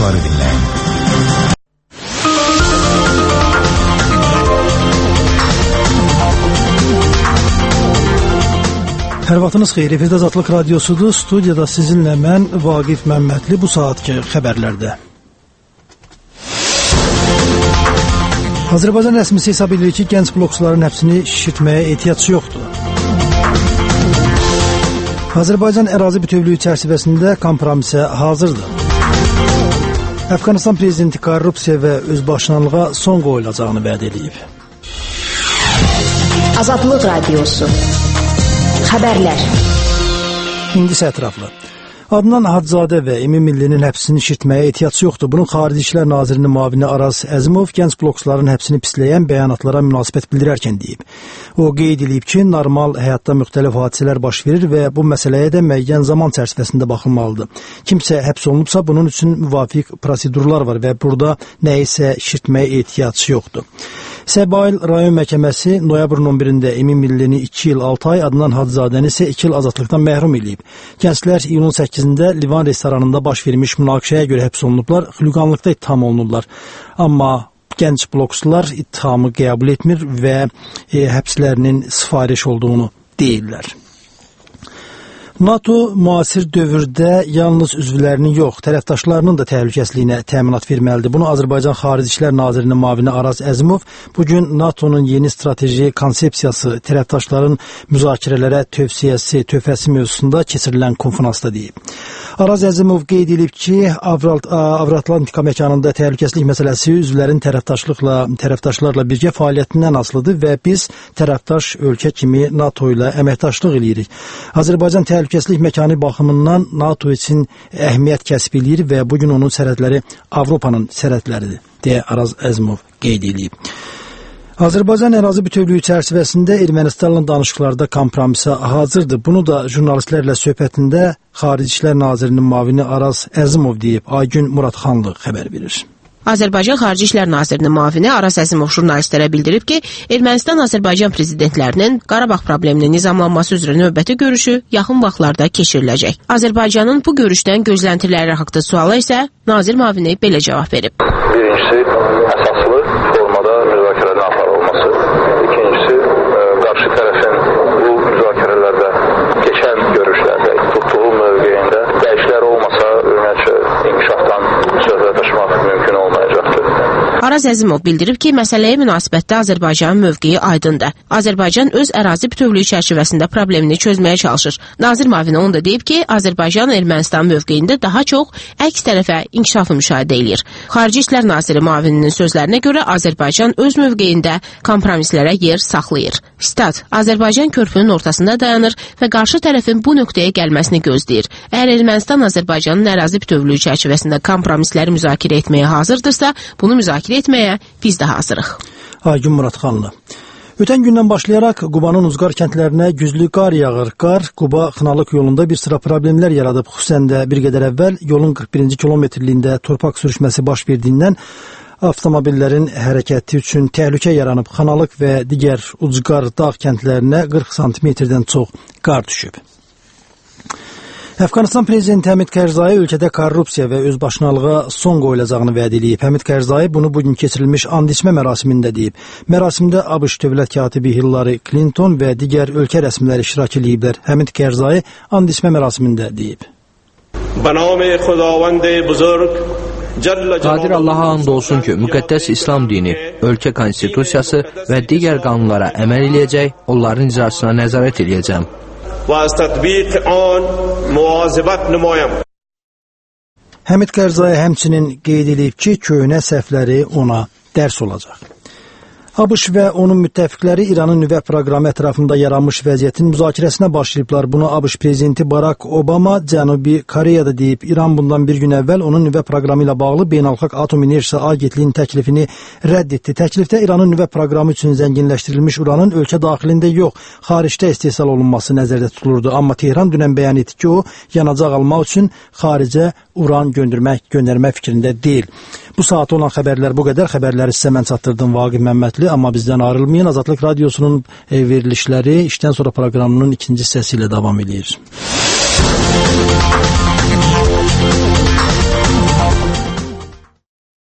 Sabahları dinleyin. Hər vaxtınız xeyir. Efirdə Azadlıq Radiosudur. Studiyada sizinlə mən Vaqif Məmmədli. Bu saatki xəbərlərdə. Azərbaycan rəsmisi hesab edir ki, gənc bloksların həbsini şişirtməyə ehtiyac yoxdur. Azərbaycan ərazi bütövlüyü çərçivəsində kompromisə hazırdır. Əfqanistan prezidenti korrupsiya və özbaşınalığa son qoyulacağını vəd edib. Azadlıq Radiosu. Xəbərlər. İndi isə ətraflı. Adnan Hacızadə və Emin Millinin həbsini şişirtməyə ehtiyac yoxdur. Bunun Xarici İşlər Nazirinin müavini Araz Əzimov gənc bloksların həbsini pisləyən bəyanatlara münasibət bildirərkən deyib. O qeyd edib ki, normal həyatda müxtəlif hadisələr baş verir və bu məsələyə də müəyyən zaman çərçivəsində baxılmalıdır. Kimsə həbs olunubsa, bunun üçün müvafiq prosedurlar var və burada nəyisə şişirtməyə ehtiyac yoxdur. Səbail rayon məhkəməsi noyabrın 11-də Emin Millini 2 il 6 ay, Adnan Hacızadəni isə 2 il azadlıqdan məhrum edib. Gənclər iyulun 8-də Livan restoranında baş vermiş münaqişəyə görə həbs olunublar, xüliqanlıqda ittiham olunurlar. Amma gənc blokslar ittihamı qəbul etmir və həbslərinin sifariş olduğunu deyirlər. NATO müasir dövrdə yalnız üzvlərinin yox, tərəfdaşlarının da təhlükəsizliyinə təminat verməlidir. Bunu Azərbaycan Xarici İşlər Nazirinin müavini Araz Əzimov bugün NATO'nun yeni strateji konsepsiyası, tərəfdaşların müzakirələrə töhfəsi mövzusunda keçirilən konferansda deyib. Araz Əzimov qeyd edib ki, Avro-Atlantika məkanında təhlükəsizlik məsələsi üzvlərin tərəfdaşlarla birgə fəaliyyətindən asılıdır və biz tərəfdaş ölkə kimi NATO ilə əməkdaşlıq edirik. Azərbaycan təhlükəsizlik məkanı baxımından NATO üçün əhəmiyyət kəsb edir və bugün onun sərhədləri Avropanın sərhədləridir, deyə Araz Əzimov qeyd edib. Azərbaycan ərazi bütövlüyü çərçivəsində Ermənistanla danışıqlarda kompromisə hazırdır. Bunu da jurnalistlərlə söhbətində Xarici İşlər Nazirinin müavini Araz Əzimov deyib. Aygün Muradxanlı xəbər verir. Azərbaycan Xarici İşlər Nazirinin müavini Araz Əzimov jurnalistlərə bildirib ki, Ermənistan-Azərbaycan prezidentlərinin Qarabağ probleminin nizamlanması üzrə növbəti görüşü yaxın vaxtlarda keçiriləcək. Azərbaycanın bu görüşdən gözləntiləri haqqında suala isə nazir müavini belə cavab verib. Birincisi, əsaslı formada müzakirənin aparılması. İkincisi, qarşı tərəfin bu müzakirələrdə keçən görüşlərdə tutduğu mövqeyində dəyişikliklər olmasa, ümumiyyətcə inkişafdan söhbət açmaq mümkün olmayacaqdır. Araz Əzimov bildirib ki, məsələyə münasibətdə Azərbaycanın mövqeyi aydındır. Azərbaycan öz ərazi bütövlüyü çərçivəsində problemini çözməyə çalışır. Nazir müavini onu da deyib ki, Azərbaycan Ermənistan mövqeyində daha çox əks tərəfə inkişafı müşahidə edir. Xarici İşlər Naziri müavininin sözlərinə görə Azərbaycan öz mövqeyində kompromislərə yer saxlayır. Stat: Azərbaycan körpünün ortasında dayanır və qarşı tərəfin bu nöqtəyə gəlməsini gözləyir. Əgər Ermənistan Azərbaycanın ərazi bütövlüyü çərçivəsində kompromisləri müzakirə etməyə hazırdırsa, bunu müzakirə etməyə biz də hazırıq. Aygün Muradxanlı. Ötən gündən başlayaraq Qubanın Uzqar kəndlərinə güclü qar yağır. Qar Quba-Xınalıq yolunda bir sıra problemlər yaradıb. Xüsusən də bir qədər əvvəl yolun 41-ci kilometrliyində torpaq sürüşməsi baş verdiyindən avtomobillərin hərəkəti üçün təhlükə yaranıb. Xınalıq və digər Ucqar dağ kəndlərinə 40 sm-dən çox qar düşüb. Əfqanistan prezidenti Həmid Karzai ölkədə korrupsiya və özbaşınalığa son qoyulacağını vəd edib. Həmid Karzai bunu bugün keçirilmiş and içmə mərasimində deyib. Mərasimdə ABŞ dövlət katibi Hillary Clinton və digər ölkə rəsmiləri iştirak ediblər. Həmid Karzai and içmə mərasimində deyib. Qadir Allaha and olsun ki, müqəddəs İslam dini, ölkə konstitusiyası və digər qanunlara əməl eləyəcək, onların icrasına nəzarət eləyəcəm. Həmid Karzai həmçinin qeyd edib ki, köhnə səhvləri ona dərs olacaq. ABŞ və onun müttəfiqləri İranın nüvə proqramı ətrafında yaranmış vəziyyətin müzakirəsinə başlayıblar. Bunu ABŞ prezidenti Barack Obama Cənubi Koreyada deyib. İran bundan bir gün əvvəl onun nüvə proqramı ilə bağlı Beynəlxalq Atom Enerjisi Agentliyinin təklifini rədd etdi. Təklifdə İranın nüvə proqramı üçün zənginləşdirilmiş uranın ölkə daxilində yox, xaricdə istehsal olunması nəzərdə tutulurdu. Amma Tehran dünən bəyan etdi ki, o yanacaq almaq üçün xaricə uran göndərmək fikrində deyil. Bu saat olan xəbərlər bu qədər. Xəbərləri sizə mən çatdırdım Vaqif Məmmədli, amma bizdən ayrılmayın. Azadlıq Radiosunun verilişləri işdən sonra proqramının ikinci hissəsi ilə davam edir.